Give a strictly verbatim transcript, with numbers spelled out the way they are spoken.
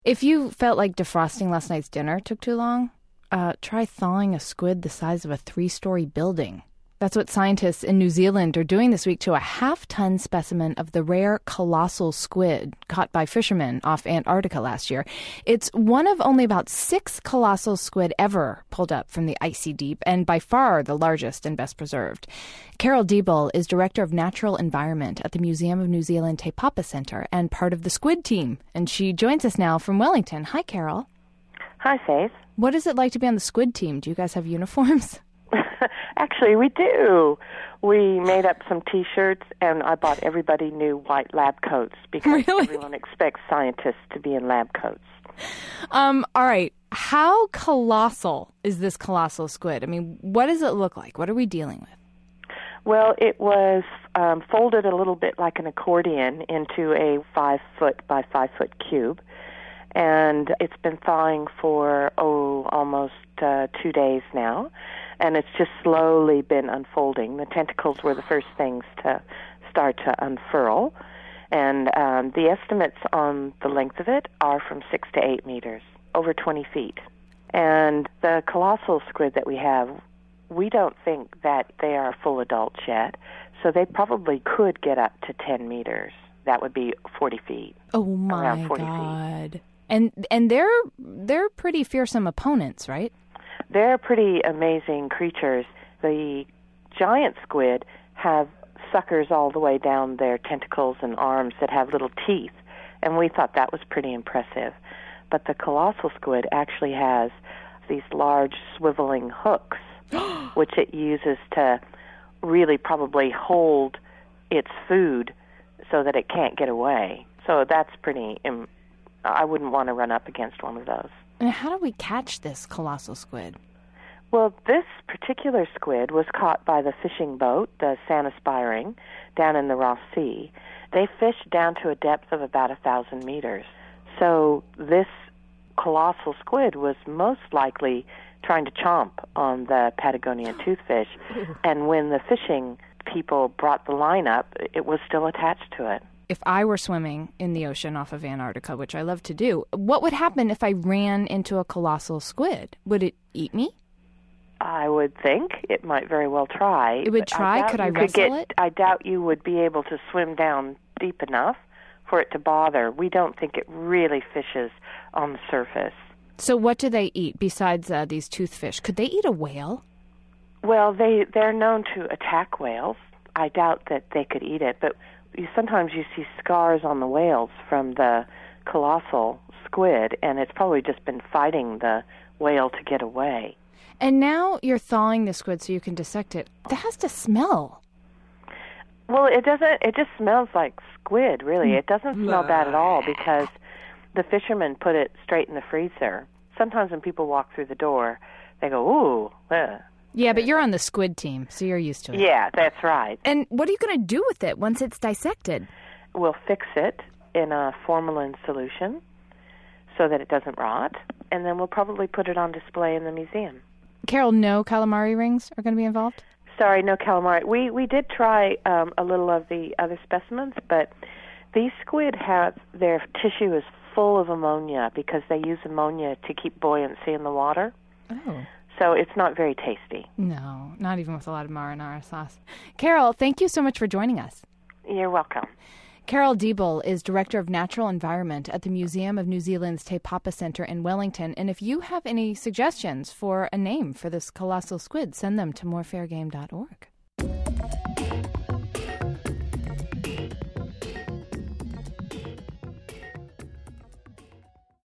If you felt like defrosting last night's dinner took too long, uh, try thawing a squid the size of a three-story building. That's what scientists in New Zealand are doing this week to a half-ton specimen of the rare colossal squid caught by fishermen off Antarctica last year. It's one of only about six colossal squid ever pulled up from the icy deep, and by far the largest and best preserved. Carol Diebel is Director of Natural Environment at the Museum of New Zealand Te Papa Center and part of the squid team. And she joins us now from Wellington. Hi, Carol. Hi, Faith. What is it like to be on the squid team? Do you guys have uniforms? Actually, we do. We made up some T-shirts, and I bought everybody new white lab coats because really? Everyone expects scientists to be in lab coats. Um, all right. How colossal is this colossal squid? I mean, what does it look like? What are we dealing with? Well, it was um, folded a little bit like an accordion into a five-foot by five-foot cube, and it's been thawing for, oh, almost uh, two days now. And it's just slowly been unfolding. The tentacles were the first things to start to unfurl. And um, the estimates on the length of it are from six to eight meters, over twenty feet. And the colossal squid that we have, we don't think that they are full adults yet, so they probably could get up to ten meters. That would be forty feet. Oh, my around forty God. Feet. And and they're they're pretty fearsome opponents, right? They're pretty amazing creatures. The giant squid have suckers all the way down their tentacles and arms that have little teeth, and we thought that was pretty impressive. But the colossal squid actually has these large swiveling hooks, which it uses to really probably hold its food so that it can't get away. So that's pretty... Im- I wouldn't want to run up against one of those. And how do we catch this colossal squid? Well, this particular squid was caught by the fishing boat, the San Aspiring, down in the Ross Sea. They fished down to a depth of about a thousand meters. So this colossal squid was most likely trying to chomp on the Patagonian toothfish. And when the fishing people brought the line up, it was still attached to it. If I were swimming in the ocean off of Antarctica, which I love to do, what would happen if I ran into a colossal squid? Would it eat me? I would think it might very well try. It would try? I could I could wrestle get, it? I doubt you would be able to swim down deep enough for it to bother. We don't think it really fishes on the surface. So what do they eat besides uh, these toothfish? Could they eat a whale? Well, they, they're known to attack whales. I doubt that they could eat it, but you, sometimes you see scars on the whales from the colossal squid, and it's probably just been fighting the whale to get away. And now you're thawing the squid so you can dissect it. That has to smell. Well, it doesn't. It just smells like squid, really. It doesn't smell bad at all because the fishermen put it straight in the freezer. Sometimes when people walk through the door, they go, ooh. Uh. Yeah, but you're on the squid team, so you're used to it. Yeah, that's right. And what are you going to do with it once it's dissected? We'll fix it in a formalin solution so that it doesn't rot, and then we'll probably put it on display in the museum. Carol, no calamari rings are going to be involved? Sorry, no calamari. We we did try um, a little of the other specimens, but these squid have, their tissue is full of ammonia because they use ammonia to keep buoyancy in the water. Oh. So it's not very tasty. No, not even with a lot of marinara sauce. Carol, thank you so much for joining us. You're welcome. Carol Diebel is Director of Natural Environment at the Museum of New Zealand's Te Papa Center in Wellington. And if you have any suggestions for a name for this colossal squid, send them to more fair game dot org.